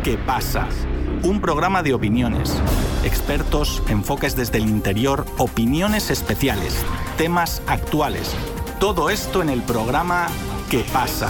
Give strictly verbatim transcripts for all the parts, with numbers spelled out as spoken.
¿Qué pasa? Un programa de opiniones, expertos, enfoques desde el interior, opiniones especiales, temas actuales. Todo esto en el programa ¿Qué pasa?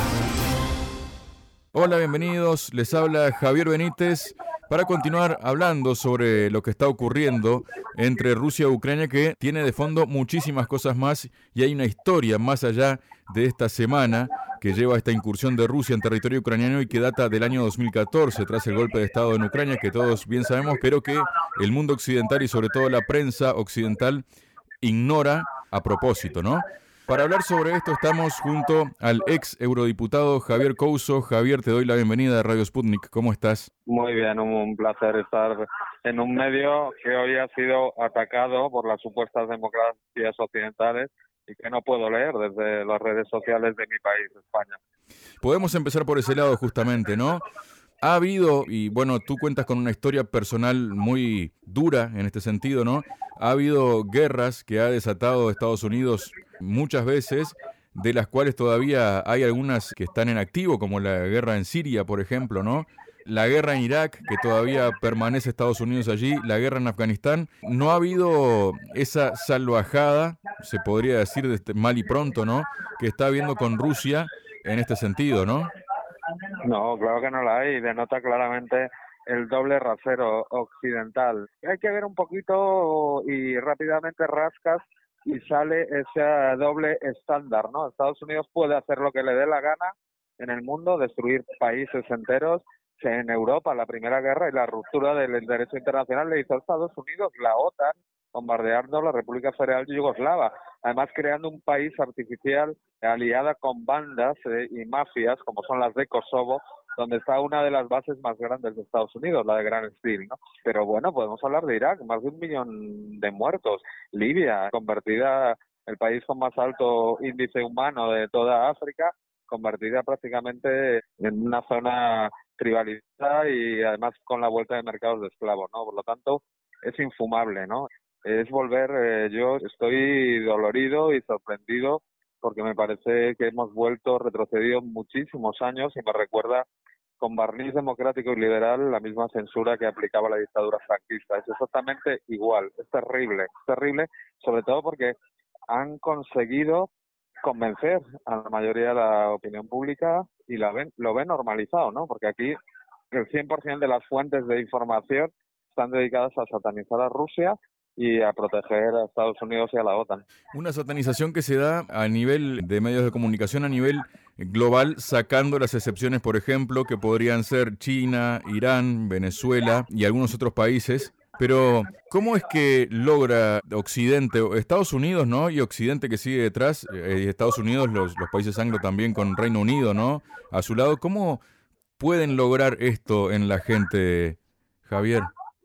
Hola, bienvenidos. Les habla Javier Benítez para continuar hablando sobre lo que está ocurriendo entre Rusia y Ucrania, que tiene de fondo muchísimas cosas más y hay una historia más allá de esta semana que lleva esta incursión de Rusia en territorio ucraniano y que data del año dos mil catorce, tras el golpe de Estado en Ucrania, que todos bien sabemos, pero que el mundo occidental y sobre todo la prensa occidental ignora a propósito, ¿no? Para hablar sobre esto estamos junto al ex eurodiputado Javier Couso. Javier, te doy la bienvenida a Radio Sputnik. ¿Cómo estás? Muy bien, un placer estar en un medio que hoy ha sido atacado por las supuestas democracias occidentales y que no puedo leer desde las redes sociales de mi país, España. Podemos empezar por ese lado justamente, ¿no? Ha habido, y bueno, tú cuentas con una historia personal muy dura en este sentido, ¿no? Ha habido guerras que ha desatado Estados Unidos muchas veces, de las cuales todavía hay algunas que están en activo, como la guerra en Siria, por ejemplo, ¿no? La guerra en Irak, que todavía permanece Estados Unidos allí, la guerra en Afganistán. No ha habido esa salvajada, se podría decir de este mal y pronto, ¿no?, que está habiendo con Rusia en este sentido, ¿no? No, claro que no la hay, denota claramente el doble rasero occidental. Hay que ver un poquito y rápidamente rascas y sale ese doble estándar, ¿no? Estados Unidos puede hacer lo que le dé la gana en el mundo, destruir países enteros. En Europa, la Primera Guerra y la ruptura del derecho internacional le hizo a Estados Unidos, la OTAN, bombardeando la República Federal Yugoslava, además creando un país artificial aliada con bandas eh, y mafias como son las de Kosovo, donde está una de las bases más grandes de Estados Unidos, la de Grand Steel, ¿no? Pero bueno, podemos hablar de Irak, más de un millón de muertos. Libia, convertida el país con más alto índice humano de toda África, convertida prácticamente en una zona tribalizada y además con la vuelta de mercados de esclavos, ¿no? Por lo tanto, es infumable, ¿no? Es volver, eh, yo estoy dolorido y sorprendido porque me parece que hemos vuelto, retrocedido muchísimos años y me recuerda con barniz democrático y liberal la misma censura que aplicaba la dictadura franquista. Es exactamente igual, es terrible, es terrible, sobre todo porque han conseguido convencer a la mayoría de la opinión pública y la ven, lo ven normalizado, ¿no? Porque aquí el cien por ciento de las fuentes de información están dedicadas a satanizar a Rusia y a proteger a Estados Unidos y a la OTAN. Una satanización que se da a nivel de medios de comunicación, a nivel global, sacando las excepciones, por ejemplo, que podrían ser China, Irán, Venezuela y algunos otros países. Pero, ¿cómo es que logra Occidente, Estados Unidos, ¿no?, y Occidente que sigue detrás, eh, Estados Unidos, los, los países anglo también con Reino Unido, ¿no?, a su lado, ¿cómo pueden lograr esto en la gente, Javier?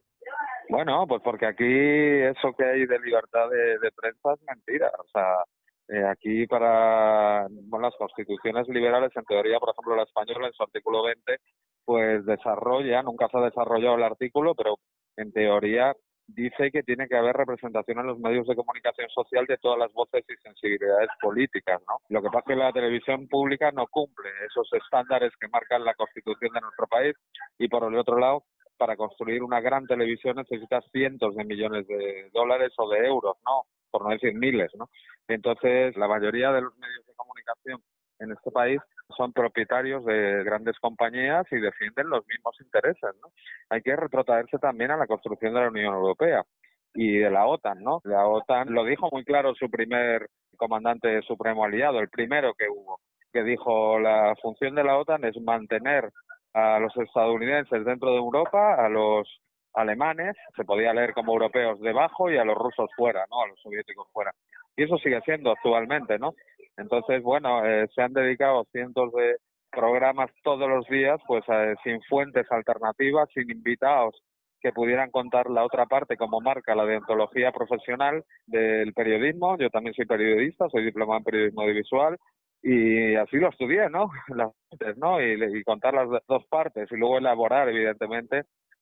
Bueno, pues porque aquí eso que hay de libertad de, de prensa es mentira. O sea, eh, aquí para bueno, las constituciones liberales, en teoría, por ejemplo, la española en su artículo veinte, pues desarrolla, nunca se ha desarrollado el artículo, pero en teoría dice que tiene que haber representación en los medios de comunicación social de todas las voces y sensibilidades políticas, ¿no? Lo que pasa es que la televisión pública no cumple esos estándares que marcan la Constitución de nuestro país y, por el otro lado, para construir una gran televisión necesitas cientos de millones de dólares o de euros, ¿no? Por no decir miles, ¿no? Entonces, la mayoría de los medios de comunicación en este país son propietarios de grandes compañías y defienden los mismos intereses, ¿no? Hay que retrotraerse también a la construcción de la Unión Europea y de la OTAN, ¿no? La OTAN lo dijo muy claro su primer comandante supremo aliado, el primero que hubo, que dijo la función de la OTAN es mantener a los estadounidenses dentro de Europa, a los alemanes, se podía leer como europeos debajo, y a los rusos fuera, ¿no? A los soviéticos fuera. Y eso sigue siendo actualmente, ¿no? Entonces, bueno, eh, se han dedicado cientos de programas todos los días, pues eh, sin fuentes alternativas, sin invitados que pudieran contar la otra parte, como marca la deontología profesional del periodismo. Yo también soy periodista, soy diplomado en periodismo audiovisual, y así lo estudié, ¿no? Las fuentes, ¿no? Y, y contar las dos partes y luego elaborar, evidentemente,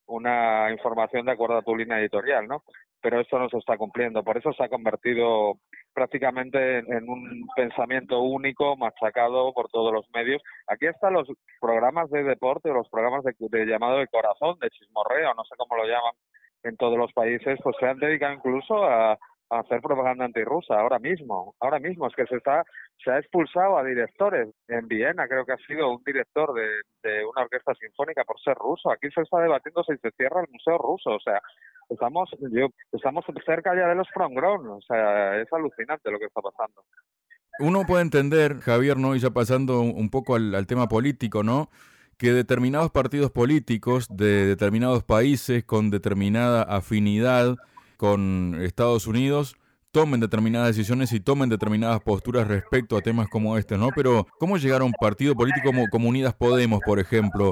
una información de acuerdo a tu línea editorial, ¿no? Pero esto no se está cumpliendo, por eso se ha convertido prácticamente en, en un pensamiento único, machacado por todos los medios. Aquí están los programas de deporte, los programas de, de llamado de corazón, de chismorreo, no sé cómo lo llaman en todos los países, pues se han dedicado incluso a, a hacer propaganda antirrusa ahora mismo, ahora mismo, es que se está se ha expulsado a directores en Viena, creo que ha sido un director de, de una orquesta sinfónica por ser ruso. Aquí se está debatiendo si se cierra el museo ruso, o sea, estamos yo, estamos cerca ya de los Frongron, o sea, es alucinante lo que está pasando. Uno puede entender, Javier, ¿no? Y ya pasando un poco al, al tema político, ¿no? Que determinados partidos políticos de determinados países con determinada afinidad con Estados Unidos tomen determinadas decisiones y tomen determinadas posturas respecto a temas como este, ¿no? Pero, ¿cómo llegar a un partido político como, como Unidas Podemos, por ejemplo,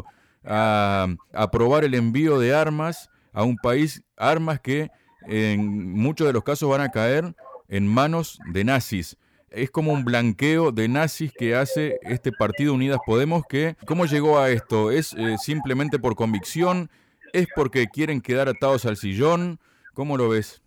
a, a aprobar el envío de armas a un país, armas que en muchos de los casos van a caer en manos de nazis? Es como un blanqueo de nazis que hace este partido Unidas Podemos. Que, ¿cómo llegó a esto? ¿Es eh, simplemente por convicción? ¿Es porque quieren quedar atados al sillón? ¿Cómo lo ves?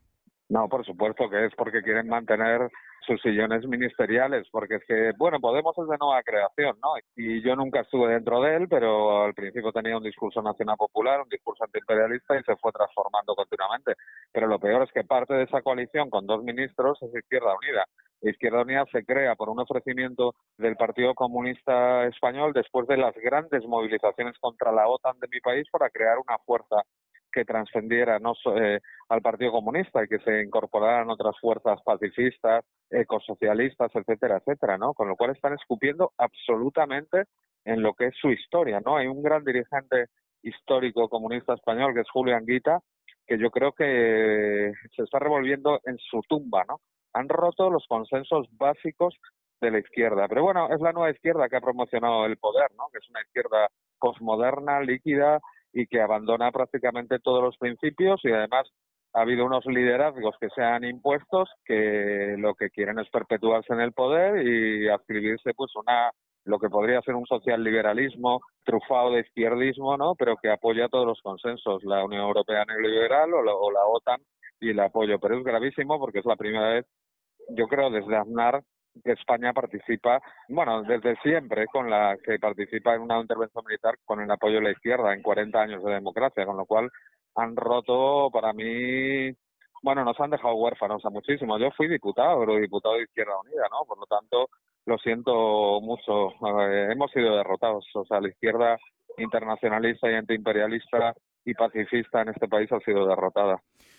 No, por supuesto que es porque quieren mantener sus sillones ministeriales, porque es que, bueno, Podemos es de nueva creación, ¿no? Y yo nunca estuve dentro de él, pero al principio tenía un discurso nacional popular, un discurso antiimperialista y se fue transformando continuamente. Pero lo peor es que parte de esa coalición con dos ministros es Izquierda Unida. Izquierda Unida se crea por un ofrecimiento del Partido Comunista Español después de las grandes movilizaciones contra la OTAN de mi país para crear una fuerza que trascendiera no eh, al Partido Comunista y que se incorporaran otras fuerzas pacifistas, ecosocialistas, etcétera, etcétera, ¿no? Con lo cual están escupiendo absolutamente en lo que es su historia, ¿no? Hay un gran dirigente histórico comunista español que es Julio Anguita, que yo creo que se está revolviendo en su tumba, ¿no? Han roto los consensos básicos de la izquierda. Pero bueno, es la nueva izquierda que ha promocionado el poder, ¿no? Que es una izquierda posmoderna, líquida, y que abandona prácticamente todos los principios, y además ha habido unos liderazgos que se han impuestos que lo que quieren es perpetuarse en el poder y adscribirse pues una lo que podría ser un socialliberalismo trufado de izquierdismo, ¿no? Pero que apoya todos los consensos, la Unión Europea neoliberal o la, o la OTAN y el apoyo. Pero es gravísimo porque es la primera vez, yo creo, desde Aznar, que España participa, bueno, desde siempre, con la que participa en una intervención militar con el apoyo de la izquierda en cuarenta años de democracia, con lo cual han roto, para mí, bueno, nos han dejado huérfanos a muchísimos. Yo fui diputado, pero diputado de Izquierda Unida, ¿no? Por lo tanto, lo siento mucho. Eh, hemos sido derrotados. O sea, la izquierda internacionalista y antiimperialista y pacifista en este país ha sido derrotada.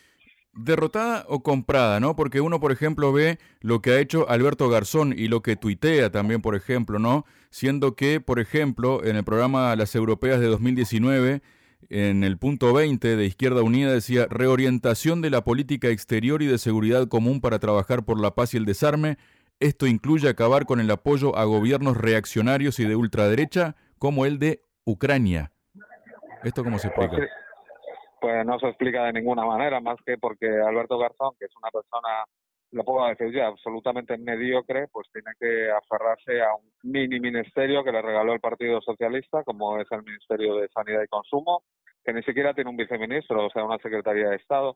Derrotada o comprada, ¿no? Porque uno, por ejemplo, ve lo que ha hecho Alberto Garzón y lo que tuitea también, por ejemplo, ¿no? Siendo que, por ejemplo, en el programa Las Europeas de dos mil diecinueve, en el punto veinte de Izquierda Unida decía: reorientación de la política exterior y de seguridad común para trabajar por la paz y el desarme. Esto incluye acabar con el apoyo a gobiernos reaccionarios y de ultraderecha, como el de Ucrania. ¿Esto cómo se explica? Pues sí. Pues no se explica de ninguna manera, más que porque Alberto Garzón, que es una persona, lo puedo decir ya, absolutamente mediocre, pues tiene que aferrarse a un mini ministerio que le regaló el Partido Socialista, como es el Ministerio de Sanidad y Consumo, que ni siquiera tiene un viceministro, o sea, una Secretaría de Estado,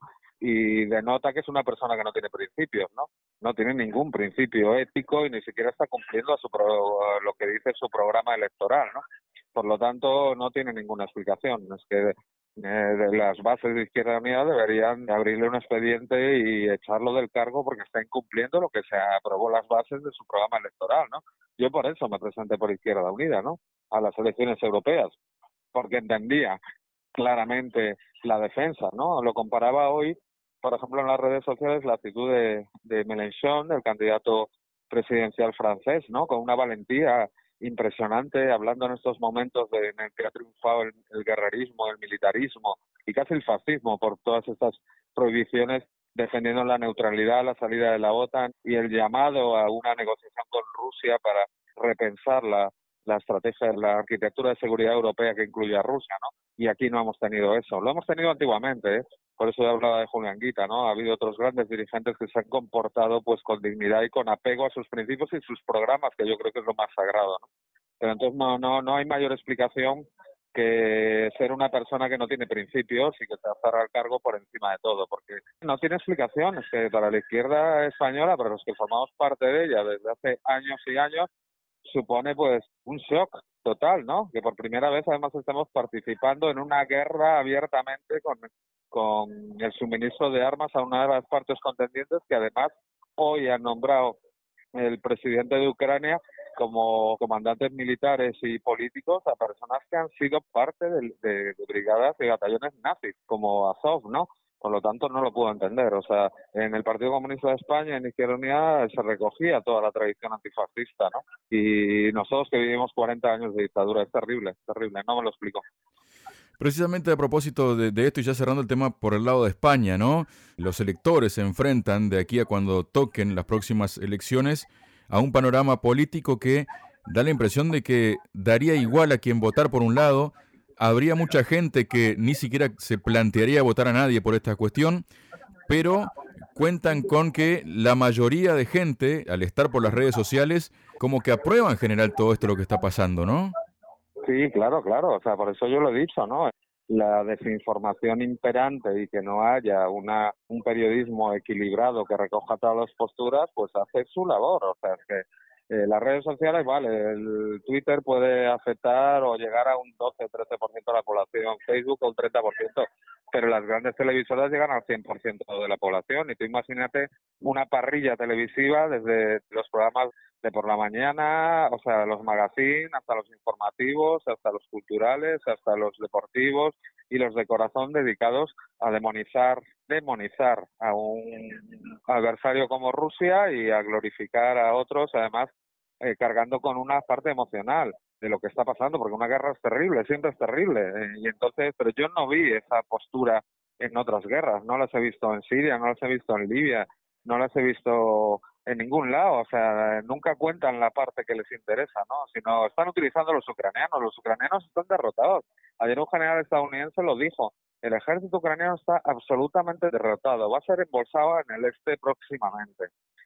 y denota que es una persona que no tiene principios, ¿no? No tiene ningún principio ético y ni siquiera está cumpliendo a su pro, lo que dice su programa electoral, ¿no? Por lo tanto, no tiene ninguna explicación. Es que Eh, de las bases de Izquierda Unida deberían abrirle un expediente y echarlo del cargo porque está incumpliendo lo que se aprobó las bases de su programa electoral, ¿no? Yo por eso me presenté por Izquierda Unida, ¿no? A las elecciones europeas, porque entendía claramente la defensa, ¿no? Lo comparaba hoy, por ejemplo, en las redes sociales, la actitud de, de Mélenchon, del candidato presidencial francés, ¿no? Con una valentía impresionante, hablando en estos momentos de, en el que ha triunfado el, el guerrerismo, el militarismo y casi el fascismo por todas estas prohibiciones, defendiendo la neutralidad, la salida de la OTAN y el llamado a una negociación con Rusia para repensar la, la estrategia, la arquitectura de seguridad europea que incluye a Rusia, ¿no? Y aquí no hemos tenido eso. Lo hemos tenido antiguamente, ¿eh? Por eso yo hablaba de Julio Anguita, ¿no? Ha habido otros grandes dirigentes que se han comportado pues con dignidad y con apego a sus principios y sus programas, que yo creo que es lo más sagrado, ¿no? Pero entonces no no no hay mayor explicación que ser una persona que no tiene principios y que se aferra al cargo por encima de todo, porque no tiene explicación. Es que para la izquierda española, para los que formamos parte de ella desde hace años y años, supone pues un shock total, ¿no? Que por primera vez además estamos participando en una guerra abiertamente con, con el suministro de armas a una de las partes contendientes, que además hoy han nombrado el presidente de Ucrania como comandantes militares y políticos a personas que han sido parte de, de, de brigadas y batallones nazis, como Azov, ¿no? Por lo tanto, no lo puedo entender. O sea, en el Partido Comunista de España, en Izquierda Unida, se recogía toda la tradición antifascista, ¿no? Y nosotros que vivimos cuarenta años de dictadura, es terrible, terrible, no me lo explico. Precisamente a propósito de, de esto y ya cerrando el tema por el lado de España, ¿no? Los electores se enfrentan de aquí a cuando toquen las próximas elecciones a un panorama político que da la impresión de que daría igual a quien votar por un lado. Habría mucha gente que ni siquiera se plantearía votar a nadie por esta cuestión, pero cuentan con que la mayoría de gente, al estar por las redes sociales, como que aprueba en general todo esto lo que está pasando, ¿no? Sí, claro, claro. O sea, por eso yo lo he dicho, ¿no? La desinformación imperante y que no haya una un periodismo equilibrado que recoja todas las posturas, pues hace su labor. O sea, es que eh, las redes sociales, vale, el Twitter puede afectar o llegar a un doce o trece por ciento de la población, Facebook un treinta por ciento, pero las grandes televisoras llegan al cien por ciento de la población. Y tú imagínate una parrilla televisiva desde los programas de por la mañana, o sea, los magazines, hasta los informativos, hasta los culturales, hasta los deportivos y los de corazón dedicados a demonizar, demonizar a un adversario como Rusia y a glorificar a otros, además eh, cargando con una parte emocional de lo que está pasando, porque una guerra es terrible, siempre es terrible, eh, y entonces, pero yo no vi esa postura en otras guerras, no las he visto en Siria, no las he visto en Libia, no las he visto en ningún lado. O sea, nunca cuentan la parte que les interesa, ¿no? Sino están utilizando a los ucranianos. Los ucranianos están derrotados. Ayer un general estadounidense lo dijo. El ejército ucraniano está absolutamente derrotado. Va a ser embolsado en el este próximamente.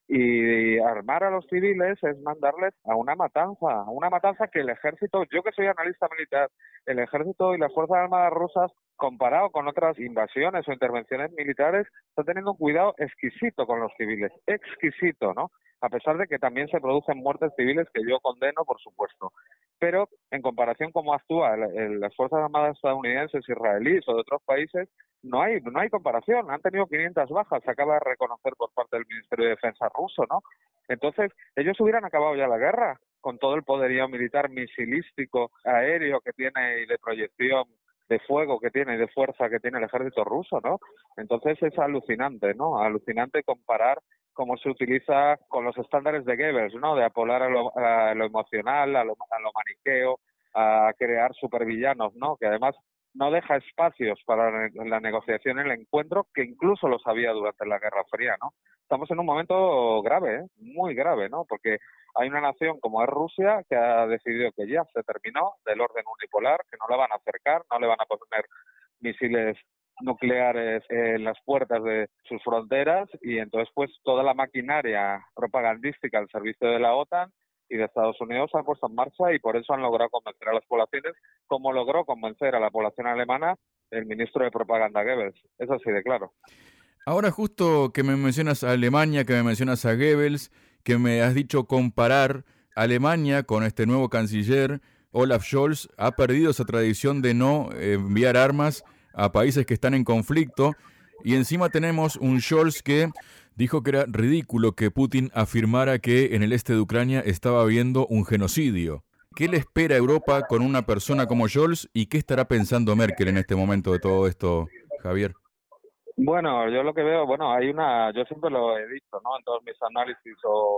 Y armar a los civiles es mandarles a una matanza, una matanza que el ejército, yo que soy analista militar, el ejército y las Fuerzas Armadas rusas, comparado con otras invasiones o intervenciones militares, están teniendo un cuidado exquisito con los civiles, exquisito, ¿no? A pesar de que también se producen muertes civiles que yo condeno, por supuesto. Pero en comparación cómo actúa el, el, las Fuerzas Armadas estadounidenses, israelíes o de otros países, no hay no hay comparación. Han tenido quinientas bajas, se acaba de reconocer por parte del Ministerio de Defensa ruso, ¿no? Entonces, ellos hubieran acabado ya la guerra con todo el poderío militar misilístico, aéreo que tiene y de proyección de fuego que tiene y de fuerza que tiene el ejército ruso, ¿no? Entonces es alucinante, ¿no? Alucinante comparar cómo se utiliza con los estándares de Goebbels, ¿no? De apolar a lo, a lo emocional, a lo, a lo maniqueo, a crear supervillanos, ¿no? Que además no deja espacios para la negociación, el encuentro, que incluso los había durante la Guerra Fría, ¿no? Estamos en un momento grave, ¿eh? Muy grave, ¿no? Porque hay una nación como es Rusia que ha decidido que ya se terminó del orden unipolar, que no la van a acercar, no le van a poner misiles nucleares en las puertas de sus fronteras, y entonces pues toda la maquinaria propagandística al servicio de la OTAN y de Estados Unidos se ha puesto en marcha, y por eso han logrado convencer a las poblaciones, como logró convencer a la población alemana el ministro de propaganda Goebbels. Eso sí de claro. Ahora justo que me mencionas a Alemania, que me mencionas a Goebbels, que me has dicho comparar Alemania con este nuevo canciller, Olaf Scholz, ha perdido esa tradición de no enviar armas a países que están en conflicto, y encima tenemos un Scholz que dijo que era ridículo que Putin afirmara que en el este de Ucrania estaba habiendo un genocidio. ¿Qué le espera a Europa con una persona como Scholz y qué estará pensando Merkel en este momento de todo esto, Javier? Bueno, yo lo que veo, bueno, hay una, yo siempre lo he dicho, ¿no? En todos mis análisis o,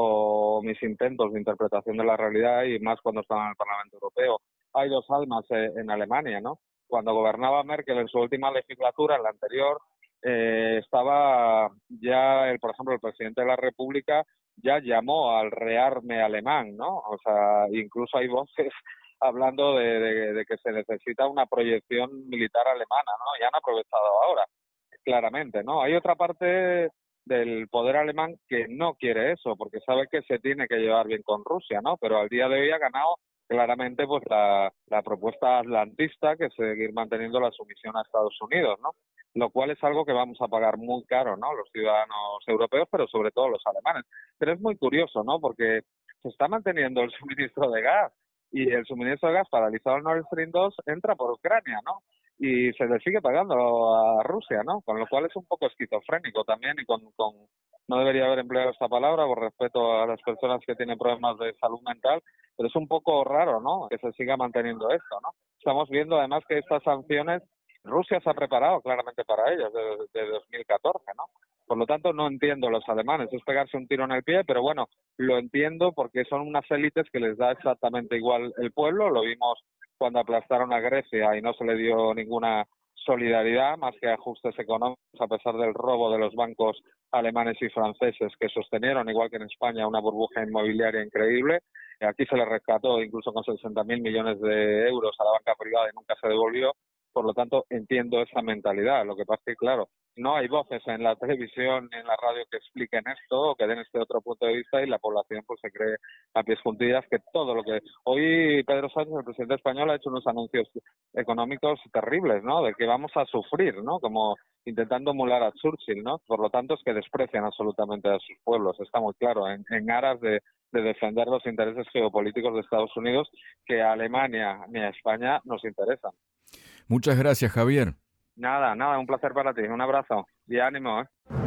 o mis intentos de interpretación de la realidad, y más cuando estaba en el Parlamento Europeo, hay dos almas eh, en Alemania, ¿no? Cuando gobernaba Merkel en su última legislatura, en la anterior, eh, estaba ya, el, por ejemplo, el presidente de la República ya llamó al rearme alemán, ¿no? O sea, incluso hay voces hablando de, de, de que se necesita una proyección militar alemana, ¿no? Ya han aprovechado ahora, claramente, ¿no? Hay otra parte del poder alemán que no quiere eso, porque sabe que se tiene que llevar bien con Rusia, ¿no? Pero al día de hoy ha ganado claramente pues la, la propuesta atlantista, que es seguir manteniendo la sumisión a Estados Unidos, ¿no? Lo cual es algo que vamos a pagar muy caro, ¿no? Los ciudadanos europeos, pero sobre todo los alemanes. Pero es muy curioso, ¿no? Porque se está manteniendo el suministro de gas y el suministro de gas paralizado en Nord Stream dos entra por Ucrania, ¿no? Y se le sigue pagando a Rusia, ¿no? Con lo cual es un poco esquizofrénico también y con, con no debería haber empleado esta palabra por respeto a las personas que tienen problemas de salud mental, pero es un poco raro, ¿no? Que se siga manteniendo esto, ¿no? Estamos viendo además que estas sanciones Rusia se ha preparado claramente para ellas desde, desde dos mil catorce, ¿no? Por lo tanto, no entiendo los alemanes, es pegarse un tiro en el pie, pero bueno, lo entiendo porque son unas élites que les da exactamente igual el pueblo, lo vimos cuando aplastaron a Grecia y no se le dio ninguna solidaridad más que ajustes económicos a pesar del robo de los bancos alemanes y franceses que sostenieron, igual que en España, una burbuja inmobiliaria increíble. Aquí se le rescató incluso con sesenta mil millones de euros a la banca privada y nunca se devolvió. Por lo tanto, entiendo esa mentalidad. Lo que pasa es que, claro, no hay voces en la televisión ni en la radio que expliquen esto o que den este otro punto de vista y la población pues se cree a pies juntillas que todo lo que... Hoy Pedro Sánchez, el presidente español, ha hecho unos anuncios económicos terribles, ¿no? De que vamos a sufrir, ¿no? Como intentando emular a Churchill, ¿no? Por lo tanto, es que desprecian absolutamente a sus pueblos. Está muy claro, en, en aras de, de defender los intereses geopolíticos de Estados Unidos que a Alemania ni a España nos interesan. Muchas gracias, Javier. Nada, nada, un placer para ti. Un abrazo y ánimo, ¿eh?